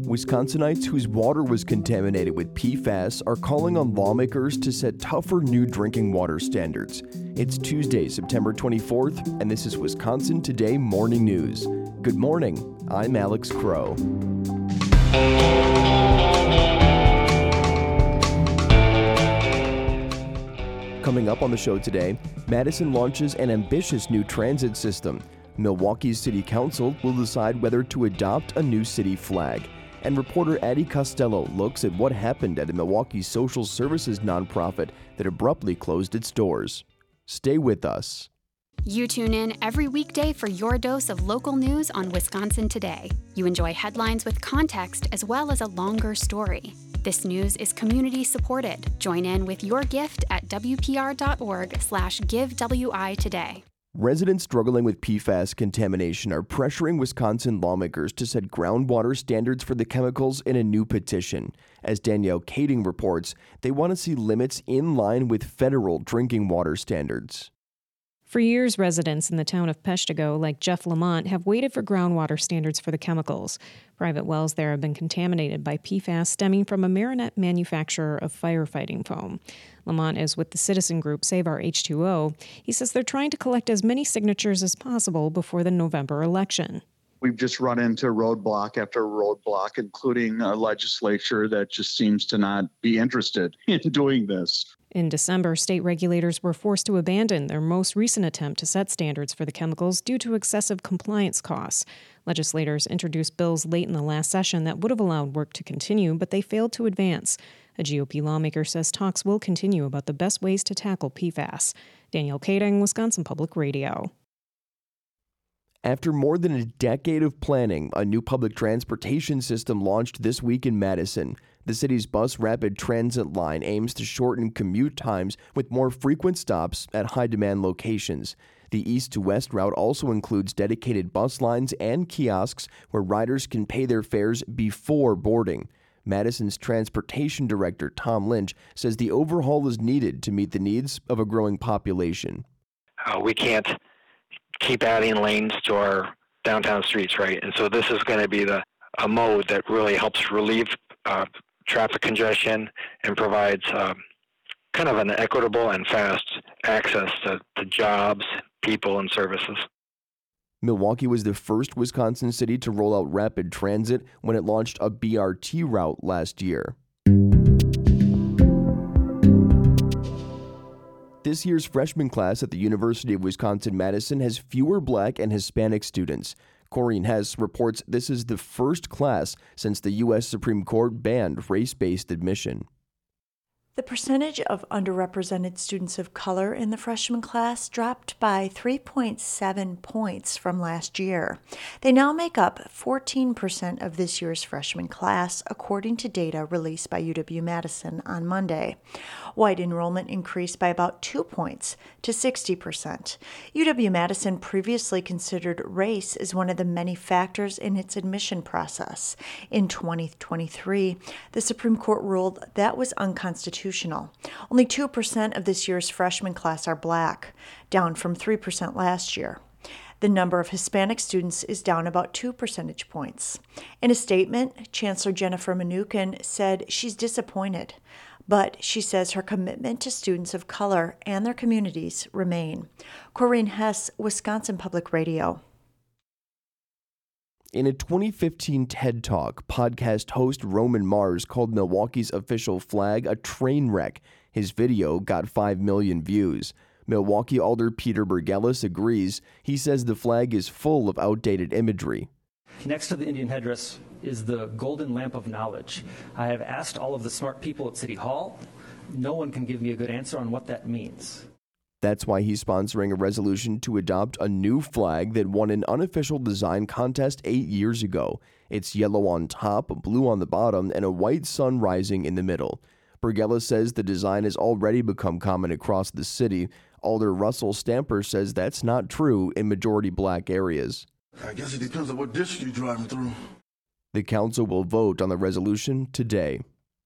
Wisconsinites whose water was contaminated with PFAS are calling on lawmakers to set tougher new drinking water standards. It's Tuesday, September 24th, and this is Wisconsin Today Morning News. Good morning, I'm Alex Crow. Coming up on the show today, Madison launches an ambitious new transit system. Milwaukee's City Council will decide whether to adopt a new city flag. And reporter Addie Costello looks at what happened at a Milwaukee social services nonprofit that abruptly closed its doors. Stay with us. You tune in every weekday for your dose of local news on Wisconsin Today. You enjoy headlines with context as well as a longer story. This news is community supported. Join in with your gift at wpr.org/givewi today. Residents struggling with PFAS contamination are pressuring Wisconsin lawmakers to set groundwater standards for the chemicals in a new petition. As Danielle Kading reports, they want to see limits in line with federal drinking water standards. For years, residents in the town of Peshtigo, like Jeff Lamont, have waited for groundwater standards for the chemicals. Private wells there have been contaminated by PFAS stemming from a Marinette manufacturer of firefighting foam. Lamont is with the citizen group Save Our H2O. He says they're trying to collect as many signatures as possible before the November election. We've just run into roadblock after roadblock, including a legislature that just seems to not be interested in doing this. In December, state regulators were forced to abandon their most recent attempt to set standards for the chemicals due to excessive compliance costs. Legislators introduced bills late in the last session that would have allowed work to continue, but they failed to advance. A GOP lawmaker says talks will continue about the best ways to tackle PFAS. Danielle Kading, Wisconsin Public Radio. After more than a decade of planning, a new public transportation system launched this week in Madison. The city's bus rapid transit line aims to shorten commute times with more frequent stops at high-demand locations. The east to west route also includes dedicated bus lines and kiosks where riders can pay their fares before boarding. Madison's transportation director, Tom Lynch, says the overhaul is needed to meet the needs of a growing population. We can't keep adding lanes to our downtown streets, right? And so this is going to be a mode that really helps relieve traffic congestion and provides kind of an equitable and fast access to jobs, people, and services. Milwaukee was the first Wisconsin city to roll out rapid transit when it launched a BRT route last year. This year's freshman class at the University of Wisconsin-Madison has fewer Black and Hispanic students. Corrine Hess reports this is the first class since the U.S. Supreme Court banned race-based admission. The percentage of underrepresented students of color in the freshman class dropped by 3.7 points from last year. They now make up 14% of this year's freshman class, according to data released by UW-Madison on Monday. White enrollment increased by about 2 points to 60%. UW-Madison previously considered race as one of the many factors in its admission process. In 2023, the Supreme Court ruled that was unconstitutional. Only 2% of this year's freshman class are Black, down from 3% last year. The number of Hispanic students is down about 2 percentage points. In a statement, Chancellor Jennifer Mnuchin said she's disappointed, but she says her commitment to students of color and their communities remain. Corrine Hess, Wisconsin Public Radio. In a 2015 TED Talk, podcast host Roman Mars called Milwaukee's official flag a train wreck. His video got 5 million views. Milwaukee Alder Peter Bergelis agrees. He says the flag is full of outdated imagery. Next to the Indian headdress is the golden lamp of knowledge. I have asked all of the smart people at City Hall. No one can give me a good answer on what that means. That's why he's sponsoring a resolution to adopt a new flag that won an unofficial design contest 8 years ago. It's yellow on top, blue on the bottom, and a white sun rising in the middle. Bergelis says the design has already become common across the city. Alder Russell Stamper says that's not true in majority Black areas. I guess it depends on what district you're driving through. The council will vote on the resolution today.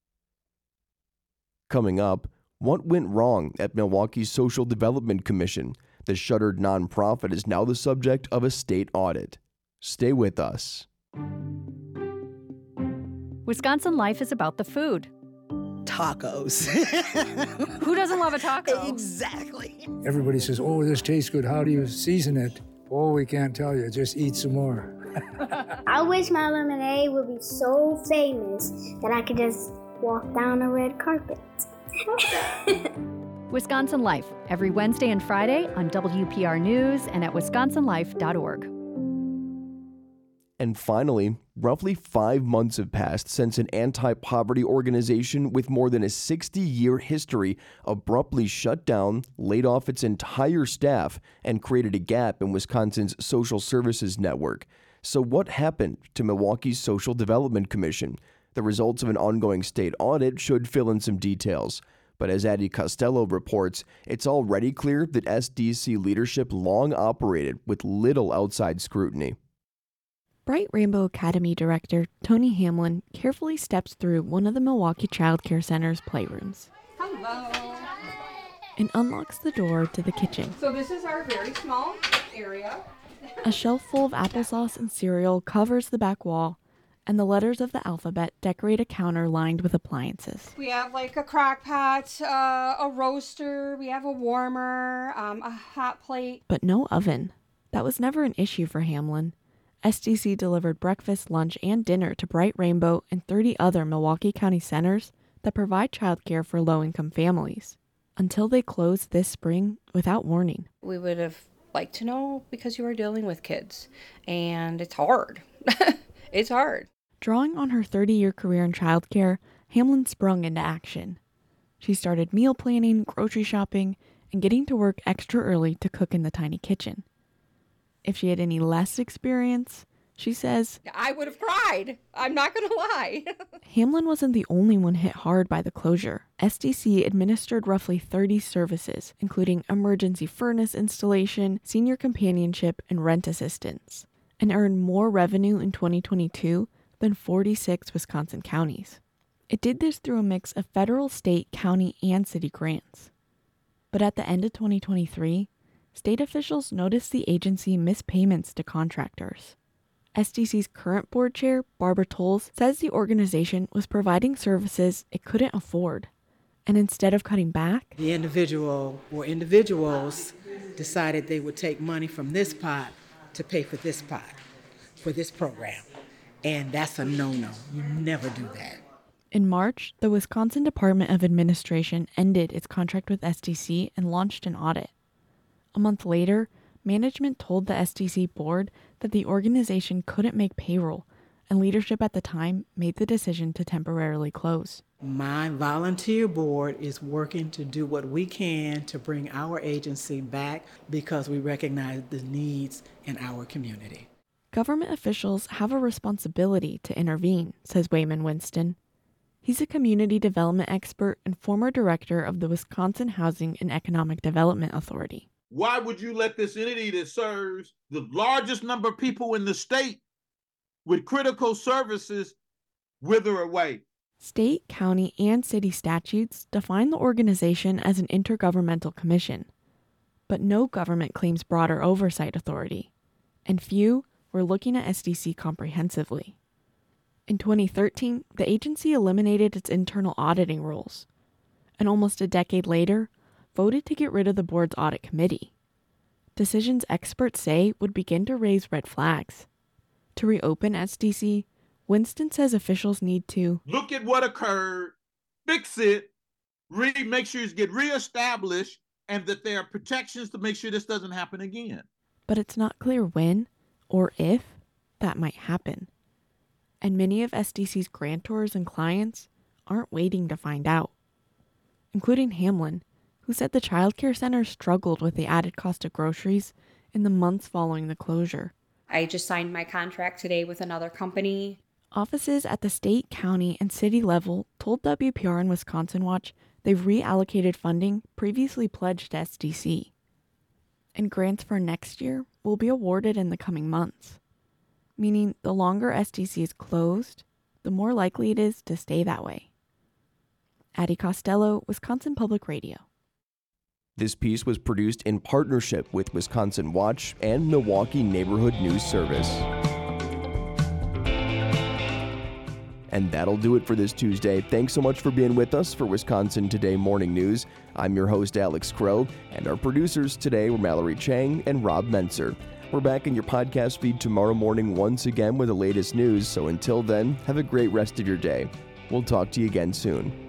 Coming up, what went wrong at Milwaukee's Social Development Commission? The shuttered nonprofit is now the subject of a state audit. Stay with us. Wisconsin Life is about the food. Tacos. Who doesn't love a taco? Exactly. Everybody says, oh, this tastes good. How do you season it? Oh, we can't tell you. Just eat some more. I wish my lemonade would be so famous that I could just walk down a red carpet. Wisconsin Life, every Wednesday and Friday on WPR News and at wisconsinlife.org. And finally, roughly 5 months have passed since an anti-poverty organization with more than a 60-year history abruptly shut down, laid off its entire staff, and created a gap in Wisconsin's social services network. So what happened to Milwaukee's Social Development Commission? The results of an ongoing state audit should fill in some details. But as Addie Costello reports, it's already clear that SDC leadership long operated with little outside scrutiny. Bright Rainbow Academy Director Tony Hamlin carefully steps through one of the Milwaukee Child Care Center's playrooms. Hello. And unlocks the door to the kitchen. So this is our very small area. A shelf full of applesauce and cereal covers the back wall, and the letters of the alphabet decorate a counter lined with appliances. We have like a crock pot, a roaster, we have a warmer, a hot plate. But no oven. That was never an issue for Hamlin. SDC delivered breakfast, lunch, and dinner to Bright Rainbow and 30 other Milwaukee County centers that provide childcare for low-income families, until they closed this spring without warning. We would have liked to know because you are dealing with kids, and it's hard. It's hard. Drawing on her 30-year career in childcare, Hamlin sprung into action. She started meal planning, grocery shopping, and getting to work extra early to cook in the tiny kitchen. If she had any less experience, she says, I would have cried. I'm not going to lie. Hamlin wasn't the only one hit hard by the closure. SDC administered roughly 30 services, including emergency furnace installation, senior companionship, and rent assistance, and earned more revenue in 2022 than 46 Wisconsin counties. It did this through a mix of federal, state, county, and city grants. But at the end of 2023, state officials noticed the agency missed payments to contractors. SDC's current board chair, Barbara Tolles, says the organization was providing services it couldn't afford. And instead of cutting back, the individual or individuals decided they would take money from this pot to pay for this pot, for this program. And that's a no-no. You never do that. In March, the Wisconsin Department of Administration ended its contract with SDC and launched an audit. A month later, management told the SDC board that the organization couldn't make payroll, and leadership at the time made the decision to temporarily close. My volunteer board is working to do what we can to bring our agency back because we recognize the needs in our community. Government officials have a responsibility to intervene, says Wayman Winston. He's a community development expert and former director of the Wisconsin Housing and Economic Development Authority. Why would you let this entity that serves the largest number of people in the state with critical services wither away? State, county, and city statutes define the organization as an intergovernmental commission, but no government claims broader oversight authority, and few were looking at SDC comprehensively. In 2013, the agency eliminated its internal auditing rules, and almost a decade later, voted to get rid of the board's audit committee. Decisions experts say would begin to raise red flags. To reopen SDC, Winston says officials need to look at what occurred, fix it, make sure you get reestablished, and that there are protections to make sure this doesn't happen again. But it's not clear when or if that might happen. And many of SDC's grantors and clients aren't waiting to find out, including Hamlin, who said the child care center struggled with the added cost of groceries in the months following the closure. I just signed my contract today with another company. Offices at the state, county, and city level told WPR and Wisconsin Watch they've reallocated funding previously pledged to SDC. And grants for next year will be awarded in the coming months, meaning the longer SDC is closed, the more likely it is to stay that way. Addie Costello, Wisconsin Public Radio. This piece was produced in partnership with Wisconsin Watch and Milwaukee Neighborhood News Service. And that'll do it for this Tuesday. Thanks so much for being with us for Wisconsin Today Morning News. I'm your host, Alex Crow, and our producers today were Mallory Chang and Rob Menser. We're back in your podcast feed tomorrow morning once again with the latest news, so until then, have a great rest of your day. We'll talk to you again soon.